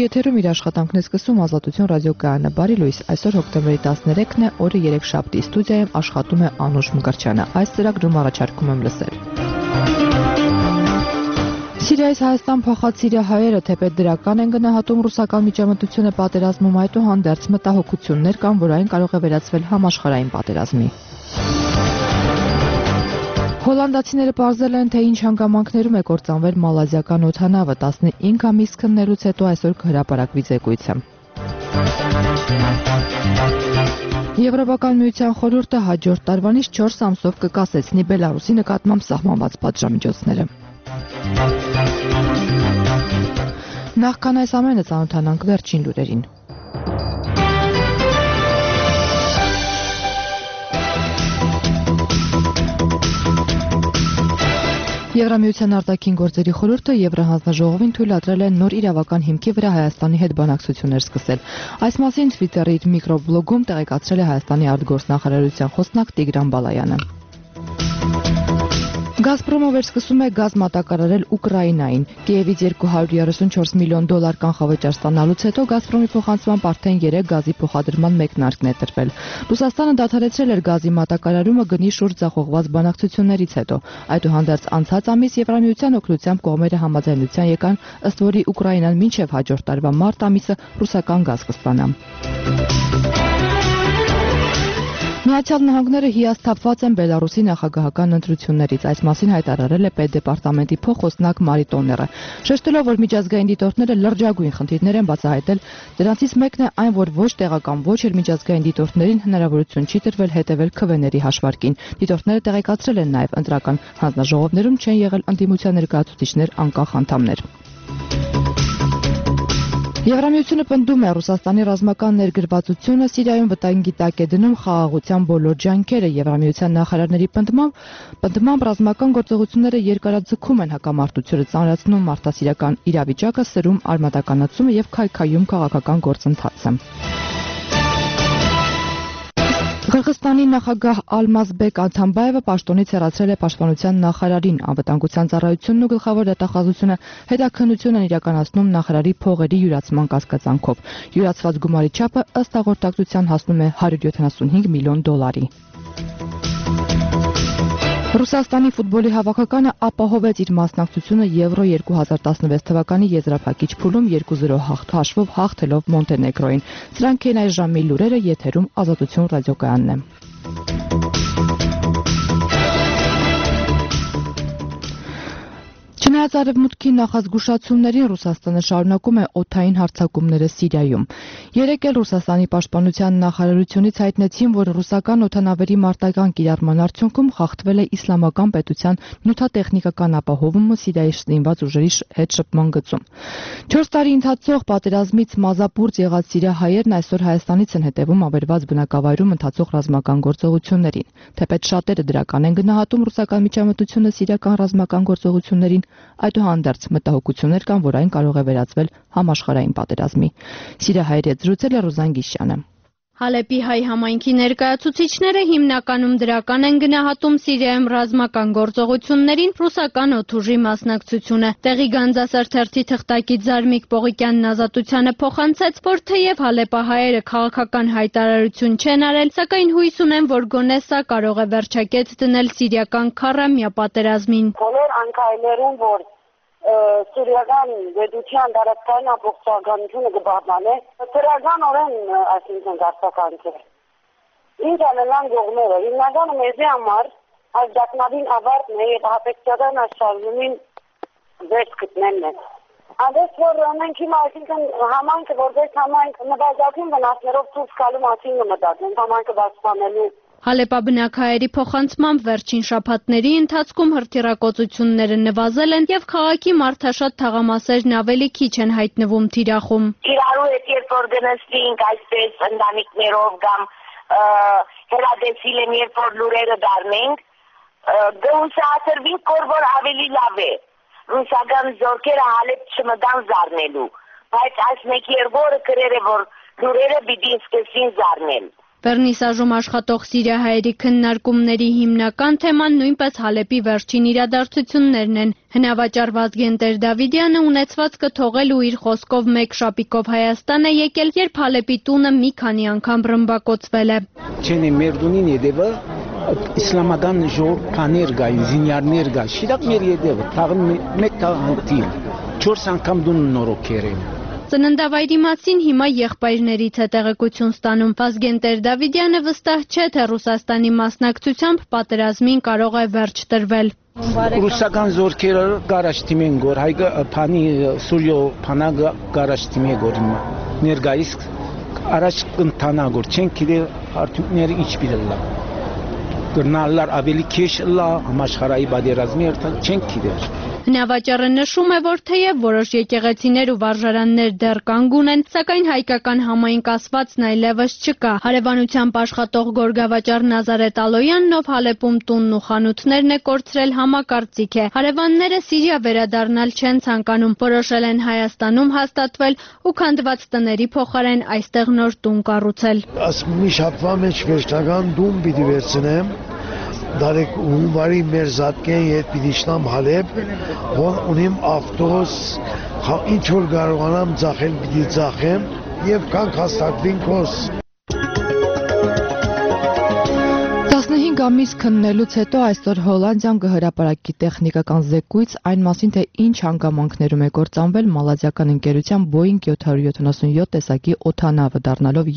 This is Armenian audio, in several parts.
Եթերում իր աշխատանքն է սկսում Ազատություն ռադիոկայանը։ Բարի լույս, այսօր հոկտեմբերի 13-ն է, օրը երեքշաբթի, ստուդիայում աշխատում է Անուշ Մկրտչյանը։ Այս ծրագրում առաջարկում եմ լսել։ Սիրիայից Հայաստան փախած սիրիահայերը թեպետ դրական են գնահատում ռուսական միջամտությունը պատերազմում, այդուհանդերձ մտահոգություններ կան, որ այն կարող է վերածվել համաշխարհային պատերազմի։ Հոլանդացիները պարզել են, թե ինչ հանգամանքներում է կործանվել մալազիական օդանավը, 15 ամիս քննելուց հետո այսօր կհրապարակվի զեկույցը։ Եվրոպական միության խորհուրդը հաջորդ տարվանից 4 ամսով կկասեցնի Բելարուսի նկատմամբ սահմանված պատժամիջոցները։ Նախքան այս ամենը ծանոթանանք վերջին լուրերին։ Եվրամիության արտաքին գործերի խորհուրդը Եվրահանձնաժողովին թույլատրել է նոր իրավական հիմքի վրա Հայաստանի հետ բանակցություններ սկսել։ Այս մասին Twitter-ի իր միկրոբլոգում տեղեկացրել է Հայաստանի արտգործնախարարության խոսնակ Տիգրան Բալայանը։ Գազպրոմը վերսկսում է գազ մատակարարել Ուկրաինային։ Կիևից $234 միլիոն կանխավճար ստանալուց հետո Գազպրոմի փոխանցմամբ արդեն 3 գազի փոխադրման մեկնարկն է տրվել։ Ռուսաստանը դադարեցրել էր գազի մատակարարումը գնի շուրջ ձախողված բանակցություններից հետո։ Այդուհանդերձ անցած ամիս Եվրամիության օգնությամբ կողմերը համաձայնության եկան, ըստ որի Ուկրաինան մինչև հաջորդ տարվա մարտ ամիսը ռուսական գազ կստանա։ Միացյալ Նահանգները հիասթափված են Բելարուսի նախագահական ընտրություններից, այս մասին հայտարարել է Պետդեպարտամենտի փոխխոսնակ Մարի Տոները։ Շեշտելով, որ միջազգային դիտորդները լրջագույն խնդիրներ են բացահայտել, դրանցից մեկն է այն, որ ոչ տեղական, ոչ էլ միջազգային դիտորդներին հնարավորություն չի տրվել հետևել քվեների հաշվարկին։ Դիտորդները տեղեկացրել են նաև ընտրական հանձնաժողովներում չեն եղել ընդդիմության ներկայացուցիչներ անկախ անդամներ։ Եվրամիությունը պնդում է Ռուսաստանի ռազմական ներգրավվածությունը Սիրիայում վտանգի տակ է դնում խաղաղության բոլոր ջանքերը։ Եվրամիության նախարարների պնդմամբ ռազմական գործողությունները երկարաձգում են հակամարտությունը, ծանրացնում մարդասիրական իրավիճակը, սրում արմատականացումը եւ քայքայում քաղաքական գործընթացը։ Ղրղստանի նախագահ Ալմազբեկ Աթամբաևը պաշտոնից հեռացրել է պաշտպանության նախարարին։ Անվտանգության ծառայությունն ու գլխավոր դատախազությունը հետաքննություն են իրականացնում նախարարի փողերի յուրացման կասկածանքով։ Յուրացված գումարի չափը ըստ հաղորդակցության հասնում է $175 միլիոն։ Ռուսաստանի ֆուտբոլի հավաքականը ապահովեց իր մասնակցությունը Եվրո 2016 թվականի եզրափակիչ փուլում 2-0 հաշվով հաղթելով Մոնտենեգրոին։ Սրանք են այս ժամի լուրերը, եթերում Ազատություն ռադիոկայանն է։ Չնայած արևմուտքի նախազգուշացումներին Ռուսաստանը շարունակում է օդային հարձակումները Սիրիայում։ Երեկ էլ Ռուսաստանի պաշտպանության նախարարությունից հայտնեցին, որ ռուսական օդանավերի մարտական կիրառման արդյունքում խախտվել է իսլամական պետության նյութատեխնիկական ապահովումը Սիրիայի զինված ուժերի հետ շփման գծում։ 4 տարի ընթացող պատերազմից մազապուրծ եղած սիրիահայերն այսօր Հայաստանից են հետևում ավերված բնակավայրում ընթացող ռազմական գործողություններին։ Թեպետ շատերը դրական են գնահատում ռուսական միջամտությունը սիրիական ռազմական գործողություններին, այդուհանդերձ մտահոգություններ կան, որ այն կարող է վերածվել համաշխարհային պատերազմի։ Սիրիահայերի հետ զրուցել է Ռուզան Գիշյանը։ Հալեպի հայ համայնքի ներկայացուցիչները հիմնականում դրական են գնահատում Սիրիայում ռազմական գործողություններին ռուսական օդուժի մասնակցությունը։ Տեղի Գանձասար թերթի թղթակից Զարմիկ Պողիկյանն Ազատությանը փոխանցեց, որ թեև հալեպահայերը քաղաքական հայտարարություն չեն արել, սակայն հույս ունեն, որ գոնե սա կարող է վերջակետ դնել սիրիական քառամյա պատերազմին։ Բոլոր անկայներում, որ Սիրիական գիտության դարաշրջան ամբողջականությունը կբաղանե, ծրագանորեն այսինքն դարձականքեր։ Ինչ անելան գողները, հիմնականը մեզի համար այս դակնավին ավարտն է և հապեկցական աշխարհումին վերջ գտնելն է։ Անդես որ մենք հիմա այսինքն համայնքը որպես համայնք նվազագույն վնասներով դուրս գալու մասին մտածենք, համայնքը պաշտպանելու։ Հալեպաբնակահայերի փոխանցմամբ վերջին շաբաթների ընթացքում հրթիռակոծությունները նվազել են եւ քաղաքի մարդաշատ թաղամասերն ավելի քիչ են հայտնվում թիրախում։ Իրարու հետ երբ որ գնացինք այսպես ընտանիքներով կամ հերադեսիլ են երբ որ լուրերը դառնենք, գուսացրվինք որ ավելի լավ է։ Ռուսական զորքերը Հալեբ չմտան զարնելու, բայց այս մեկ երկու օրը գրել է որ լուրերը պիտի սկսին զարնել։ Վերնիսաժում աշխատող սիրիահայերի քննարկումների հիմնական թեման նույնպես Հալեպի վերջին իրադարձություններն են։ Հնավաճառ Վազգեն Տեր-Դավիդյանը ունեցվածքը թողել ու իր խոսքով մեկ շապիկով Հայաստան է եկել, երբ Հալեպի տունը մի քանի անգամ ռմբակոծվել է։ Չենի մերդունին յետևը իսլամական ժողով բաներ կային, զինյարներ կա, շիրակ մեր յետևը, թաղն մեկ թաղանտիլ, 4 անգամ դուն նորոքեր եմ։ Ծննդավայրի մասին հիմա եղբայրներից է տեղեկություն ստանում։ Վազգեն Տեր-Դավիդյանը վստահ չէ, թե Ռուսաստանի մասնակցությամբ պատերազմին կարող է վերջ տրվել։ Ռուսական զորքերը գարաշտիմ են գոր, հայգը փանի Սուրիո փանագը գարաշտիմ է գոր ներգայիս առաջ կընթանա գոր, չեն գիտե արդյունքները ինչ բիրելա։ Գրնալար ավելի քիչ լա, համաշխարհային պատերազմի երթալ չեն գիտեր։ Հնավաճառը նշում է, որ թեև որոշ եկեղեցիներ ու վարժարաններ դեռ կանգուն են, սակայն հայկական համային կասվածն այլևս չկա։ Հարևանությամբ աշխատող գորգավաճառ Նազարեթ Ալոյանն, ով Հալեպում տունն ու խանութներն է կորցրել, համակարծիք է։ Հարևանները Սիրիա վերադառնալ չեն ցանկանում, որոշել են Հայաստանում հաստատվել ու քանդված տների փոխարեն այստեղ նոր տուն կառուցել։ Մի շաբթվա մեջ վերջնական տուն պիտի վերցնեմ։ Դարեք հունվարի մեր զատկեն ետ պիտի շնամ Հալեպ, որ ունիմ ավտոս, ինչ որ կարողանամ ձախել պիտի ձախեմ և կանք հաստատվին կոս։ 15 ամիս քննելուց հետո այսօր Հոլանդիան կհրապարակի տեխնիկական զեկույց այն մասին, թե ինչ հանգամանքներում է կործանվել մալազիական ընկերության Boeing 777 տեսակի օդանավը, դառնալով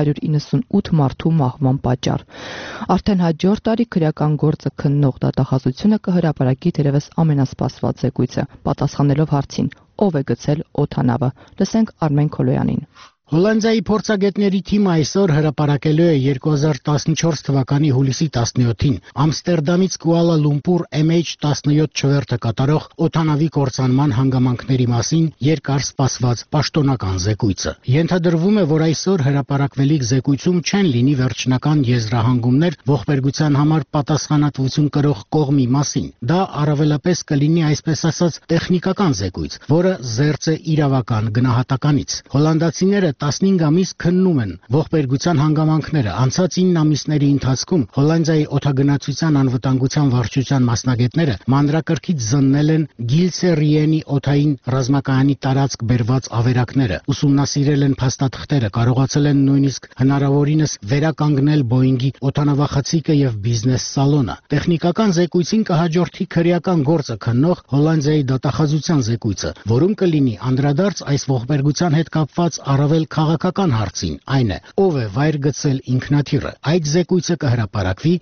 298 մարդու մահվան պատճառ։ Արդեն հաջորդ տարի քրեական գործը քննող դատախազությունը կհրապարակի թերևս ամենասպասված զեկույցը, պատասխանելով հարցին՝ ով է գցել օդանավը։ Լսենք Արմեն Քոլոյանին։ Հոլանդիայի փորձագետների թիմը այսօր հրապարակելու է 2014 թվականի հուլիսի 17-ին Ամստերդամից Կուալա Լումպուր MH17 չվերթը կատարող օդանավի կործանման հանգամանքների մասին երկար սպասված պաշտոնական զեկույցը։ Ենթադրվում է, որ այսօր հրապարակվելիք զեկույցում չեն լինի վերջնական եզրահանգումներ ողբերգության համար պատասխանատվություն կրող կողմի մասին։ Դա առավելապես կլինի այսպես ասած տեխնիկական զեկույց, որը զերծ է իրավական գնահատականից։ Հոլանդացիները 15 ամիս քննում են ողբերգության հանգամանքները։ Անցած 9 ամիսների ընթացքում Հոլանդիայի օդագնացության անվտանգության վարչության մասնագետները մանրակրկիտ զննել են Գիլսերիենի օդային ռազմակայանի տարածք բերված ավերակները, ուսումնասիրել են փաստաթղթերը, կարողացել են նույնիսկ հնարավորինս վերականգնել Boeing-ի օդանավախցիկը եւ բիզնես սալոնը։ Տեխնիկական զեկույցին կհաջորդի քրեական գործը քննող Հոլանդիայի դատախազության զեկույցը, որում կլինի անդրադարձ այս ողբերգության հետ կապված առավել քաղաքական հարցին, այն է, ով է վայր գցել ինքնաթիռը։ Այդ զեկույցը կհրապարակվի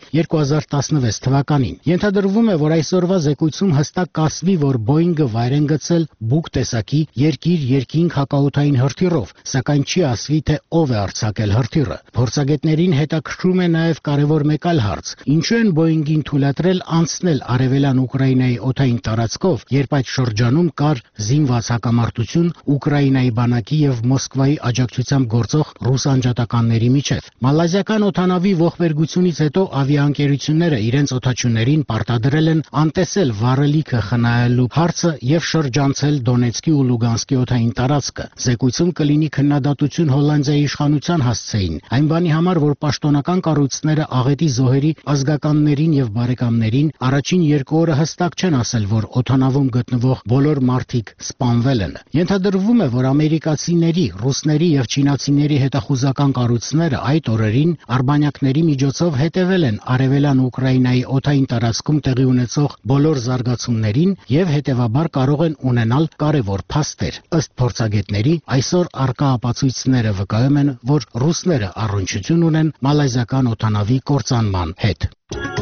2016 թվականին։ Ենթադրվում է, որ այսօրվա զեկույցում հստակ կասվի, որ Boeing-ը վայր են գցել Buk տեսակի երկիր-երկինք հակաօդային հրթիռով, սակայն չի ասվի, թե ով է արձակել հրթիռը։ Փորձագետներին հետաքրքրում է նաև կարևոր մեկ այլ հարց. ինչու են Boeing-ին թույլատրել անցնել արևելյան Ուկրաինայի օդային տարածքով, երբ այդ շրջանում կար զինված հակամարտություն Ուկրաինայի բանակի եւ Մոսկվայի աջակցությամբ գործող ռուս անջատականների միջև։ Մալազիական օդանավի ողբերգությունից հետո ավիաընկերությունները իրենց օդաչուներին պարտադրել են անտեսել վառելիքը խնայելու հարցը եւ շրջանցել Դոնեցկի ու Լուգանսկի օդային տարածքը։ Զեկույցում կլինի քննադատություն Հոլանդիայի իշխանության հասցեին, այն բանի համար, որ պաշտոնական կառույցները աղետի զոհերի ազգականներին եւ բարեկամներին առաջին 2 օրը հստակ չեն ասել, որ օդանավում գտնվող բոլոր մարդիկ սպանվել են։ Ենթադրվում է, որ ամերիկացիների, ռուսների եւ չինացիների հետախուզական կառույցները այդ օրերին արբանյակների միջոցով հետևել են արևելյան Ուկրաինայի օդային տարածքում տեղի ունեցող բոլոր զարգացումներին եւ հետեւաբար կարող են ունենալ կարևոր փաստեր։ Ըստ փորձագետների, այսօր արկա ապացույցները վկայում են, որ ռուսները առնչություն ունեն մալազիական օդանավի կործանման հետ։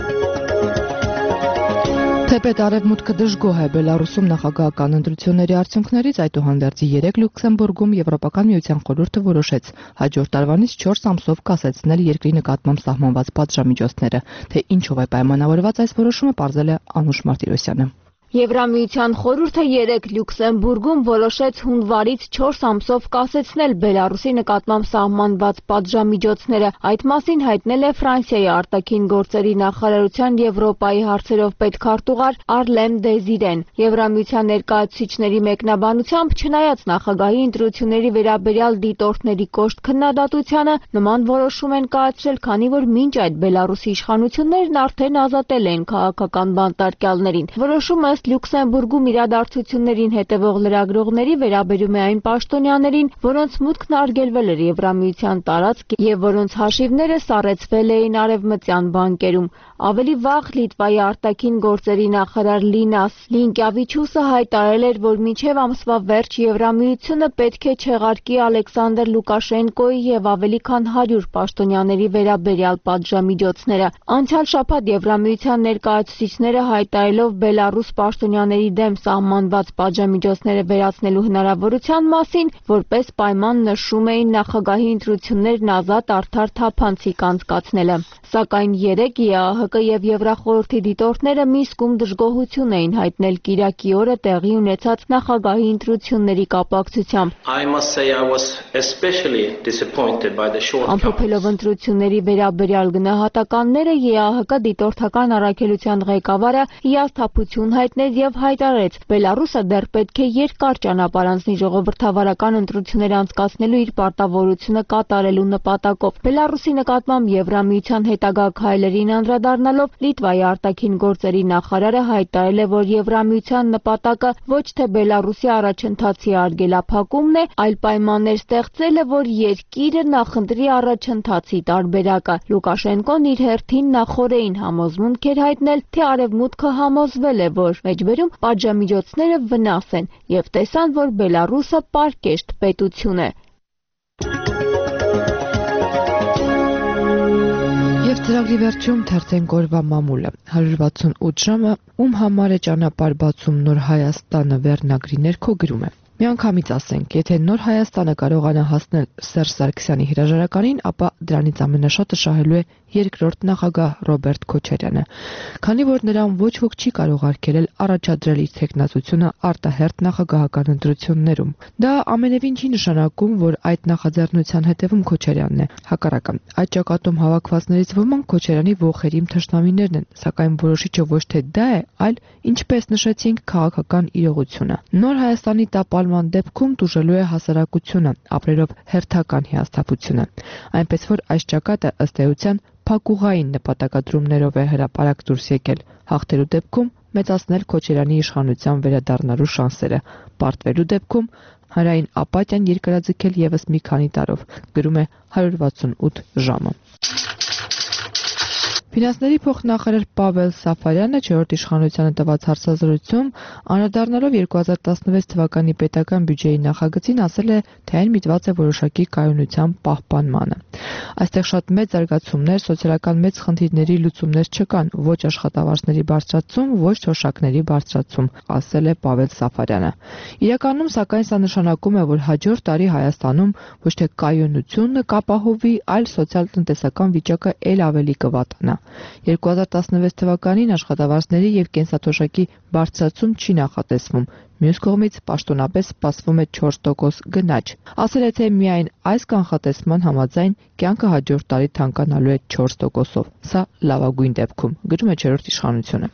Թեպետ արևմուտքը դժգոհ է Բելարուսում նախագահական ընտրությունների արդյունքներից, այդուհանդերձ 3 Լյուքսեմբուրգում Եվրոպական միության խորհուրդը որոշեց հաջորդ տարվանից 4 ամսով կասեցնել երկրի նկատմամբ սահմանված պատժամիջոցները, թե ինչով է պայմանավորված այս որոշումը, պարզել է Անուշ Մարտիրոսյանը։ Եվրամիության խորհուրդը 3 Լյուքսեմբուրգում որոշեց հունվարից 4 ամսով կասեցնել Բելարուսի նկատմամբ սահմանված պատժամիջոցները։ Այդ մասին հայտնել է Ֆրանսիայի արտաքին գործերի նախարարության Եվրոպայի հարցերով պետքարտուղար Արլեմ Դեզիրեն։ Եվրամիության ներկայացուցիչների մեկնաբանությամբ, չնայած նախագահի ընտրությունների վերաբերյալ դիտորդների կոշտ քննադատությանը, նման որոշում են կայացրել, քանի որ մինչ այդ Բելարուսի իշխանություններն արդեն ազատել են քաղաքական բանտարկյալներին։ Որոշումը Լյուքսեմբուրգում իրադարձություններին հետևող լրագրողների վերաբերում է այն պաշտոնյաներին, որոնց մուտքն արգելվել էր Եվրամիության տարածք եւ որոնց հաշիվները սառեցվել էին արևմտյան բանկերում։ Ավելի վաղ Լիտվայի արտաքին գործերի նախարար Լինաս Լինկյավիչուսը հայտարարել էր, որ մինչև ամսվա վերջ Եվրամիությունը պետք է չեղարկի Ալեքսանդր Լուկաշենկոյի եւ ավելի քան 100 պաշտոնյաների վերաբերյալ պատժամիջոցները։ Անցյալ շաբաթ Եվրամիության ներկայացուցիչները հայտարարելով Բելարուս պաշտոնյաների դեմ սահմանված պատժամիջոցները վերացնելու հնարավորության մասին, որպես պայման նշում էին նախագահի ընտրություններն ազատ, արդար, թափանցիկ անցկացնելը։ Սակայն 3 ԵԱՀԿ եւ Եվրախորհրդի դիտորդները Մինսկում դժգոհություն էին հայտնել Կիրակի օրը տեղի ունեցած նախագահի ընտրությունների կապակցությամբ։ Ամփոփելով ընտրությունների վերաբերյալ գնահատականները, ԵԱՀԿ դիտորդական առաքելության ղեկավարը հիասթափություն հայտնեց եւ հայտարարեց, Բելարուսը դեռ պետք է երկար ճանապարհ անցնի ժողովրդավարական ընտրություններ անցկացնելու իր պարտավորությունը կատարելու նպատակով։ Բելարուսի նկատմամբ Եվրամիության հետագա քայլերին անդրադառնալով Լիտվայի արտաքին գործերի նախարարը հայտարարել է, որ Եվրամիության նպատակը ոչ թե Բելարուսի առաջընթացի արգելափակումն է, այլ պայմաններ ստեղծելը, որ երկիրը նախընտրի առաջընթացի տարբերակը։ Լուկաշենկոն իր հերթին նախորդին համոզմունք էր հայտնել, թե Արևմուտքը համոզվել է, որ մեջբերում պատժամիջոցները վնաս են եւ տեսան, որ Բելարուսը պարկեշտ պետություն է։ Եվ ծրագրի վերջում թերթենք օրվա մամուլը 168 ժամը ում համար է ճանապարհ բացում Նոր Հայաստանը վերնագրի ներքո գրում է. Միանգամից ասենք, եթե Նոր Հայաստանը կարողանա հասնել Սերժ Սարգսյանի հրաժարականին, ապա դրանից ամենաշատը շահելու է երկրորդ նախագահ Ռոբերտ Քոչարյանը, քանի որ նրան ոչ ոք չի կարող արգելել առաջադրել իր թեկնածությունը արտահերթ նախագահական ընտրություններում։ Դա ամենևին չի նշանակում, որ այդ նախաձեռնության հետևում Քոչարյանն է։ Հակառակը, այդ ճակատում հավաքվածներից ոմանք Քոչարյանի ոխերիմ թշնամիներն են, սակայն որոշիչը ոչ թե դա է, այլ ինչպես նշեցինք, քաղաքական իրողությունը։ Նոր Հայաստանի տապալման դեպքում տուժելու է հասարակությունը, ապրելով հերթական հիասթափությունը, այնպես որ այս ճակատը ըստ էության փակուղային նպատակադրումներով է հրապարակ դուրս եկել, հաղթելու դեպքում մեծացնել Քոչարյանի իշխանության վերադառնալու շանսերը, պարտվելու դեպքում հանրային ապաթիան երկարաձգել եւս մի քանի տարով, գրում է 168 ժամը։ Ֆինանսների փոխնախարար Պավել Սաֆարյանը 4-րդ իշխանությանը տված հարցազրույցում անդրադառնալով 2016 թվականի պետական բյուջեի նախագծին ասել է, թե այն միտված է որոշակի կայունության պահպանմանը։ Այստեղ շատ մեծ զարգացումներ, սոցիալական մեծ խնդիրների լուծումներ չկան, ոչ աշխատավարձների բարձրացում, ոչ թոշակների բարձրացում, ասել է Պավել Սաֆարյանը։ Իրականում, սակայն, սա նշանակում է, որ հաջորդ տարի Հայաստանում ոչ թե կայունությունը կապահովի, այլ սոցիալ-տնտեսական վիճակը ել ավելի կվատանա։ 2016 թվականին աշխատավարձների եւ կենսաթոշակի բարձրացում չի նախատեսվում։ Մյուս կողմից պաշտոնապես սպասվում է 4% գնաճ։ Ասել է, թե միայն այս կանխատեսման համաձայն կյանքը հաջորդ տարի թանկանալու է 4%-ով։ Սա լավագույն դեպքում, գրում է 4-րդ իշխանությունը։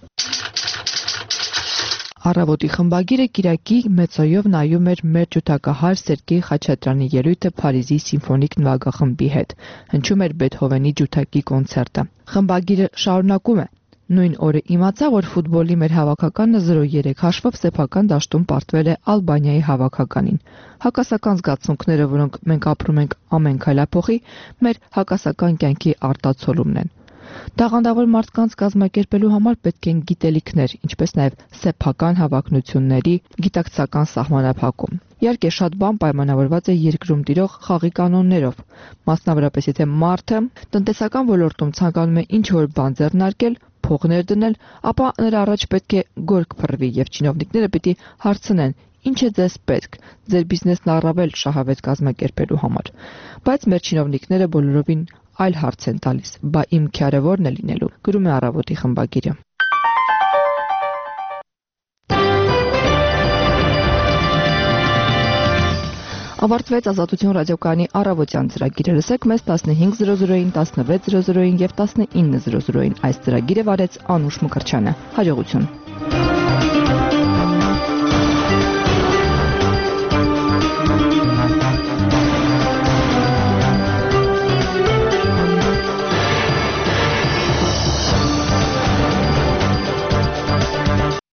Առավոտի խմբագիրը Կիրակի մեծոյով նայում էր մեր ջութակահար Սերգեյ Խաչատրյանի ելույթը Փարիզի սիմֆոնիկ նվագախմբի հետ։ Հնչում էր Բեթհովենի ջութակի կոնցերտը։ Խմբագիրը շարունակում է. Նույն օրը իմացա, որ ֆուտբոլի մեր հավաքականը 0-3 հաշվով սեփական դաշտում պարտվել է Ալբանիայի հավաքականին։ Հակասական զգացմունքները, որոնք մենք ապրում ենք ամեն քայլափոխի, մեր հակասական կյանքի արտացոլումն են։ Տաղանդավոր մարդկանց կազմակերպելու համար պետք են գիտելիքներ, ինչպես նաև սեփական հավակնությունների գիտակցական սահմանափակում։ Իհարկե, շատ բան պայմանավորված է երկրում տիրող խաղի կանոններով, մասնավորապես եթե մարդը տնտեսական ոլորտում ցանկանում է ինչ-որ բան ձեռնարկել, փողներ դնել, ապա նրա առաջ պետք է գորգ փռվի եւ չինովնիկները պիտի հարցնեն. Ինչ է ձեզ պետք ձեր բիզնեսն առավել շահավետ կազմակերպելու համար։ Բայց մեր չինովնիկները բոլորովին այլ հարց են տալիս. Բա իմ քյարը ո՞րն է լինելու, գրում է Առավոտի խմբագիրը։ Ավարտվեց Ազատություն ռադիոկայանի առավոտյան ծրագիրը։ Լսեք մեզ 15:00-ին, 16:00-ին եւ 19:00-ին։ Այս ծրագիրը վարեց Անուշ Մկրտչյանը։ Հաջողություն։